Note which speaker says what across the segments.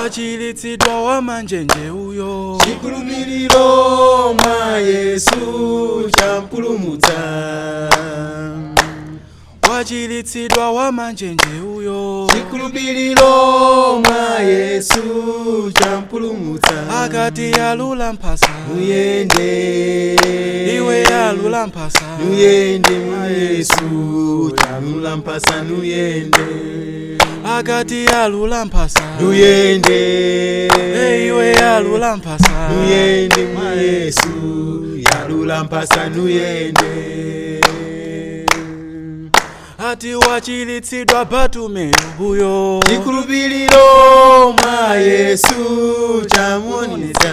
Speaker 1: wachilitsidwa wamanjenje uyo
Speaker 2: chikhulupiriro mwa Yesu champulumutsa
Speaker 1: wachilitsidwa wamanjenje uyo
Speaker 2: chikhulupiriro mwa Yesu champulumutsa
Speaker 1: akati yalula mphasa
Speaker 2: nuyende
Speaker 1: iwe yalula mphasa
Speaker 2: nuyende mwa Yesu yalula mphasa nuyende
Speaker 1: akati yalula mphasa
Speaker 2: nuyende
Speaker 1: iwe yalula mphasa
Speaker 2: nuyende mwa Yesu yalula mphasa nuyende
Speaker 1: ati wachilitsidwa Bartumeyo uyo
Speaker 2: chikhulupiriro mwa Yesu chamuonetsa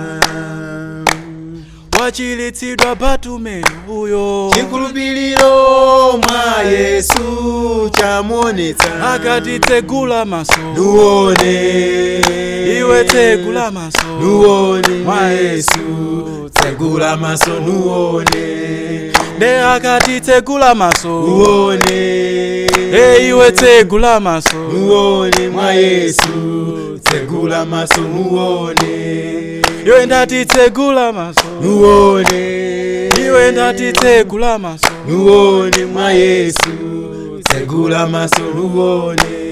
Speaker 1: wachilitsidwa Bartumeyo uyo
Speaker 2: chikhulupiriro mwa Yesu chamuonetsa
Speaker 1: akati tsegula maso
Speaker 2: nuone
Speaker 1: iwe tsegula maso
Speaker 2: nuone mwa Yesu tsegula maso nuone
Speaker 1: de akati tsegula maso
Speaker 2: nuone
Speaker 1: iwe tsegula maso
Speaker 2: nuone mwa Yesu tsegula maso nuone
Speaker 1: iwe ndati tsegula maso
Speaker 2: nuone
Speaker 1: iwe ndati tsegula maso
Speaker 2: nuone mwa Yesu tsegula maso nuone